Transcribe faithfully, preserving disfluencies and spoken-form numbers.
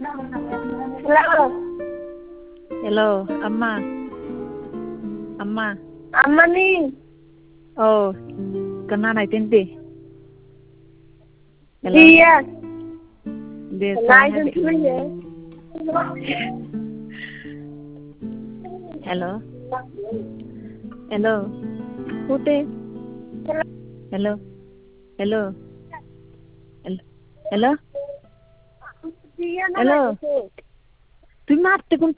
Hello. Hello, Amma. Amma. Amma ni. Oh, kena naik tinti. Hello. Dia. Dia Naik sana. tinti ya. Hello. Hello. Putih. Hello. Hello. Hello. Hello. Dia na Hello. naik tinti. Tuh mati kun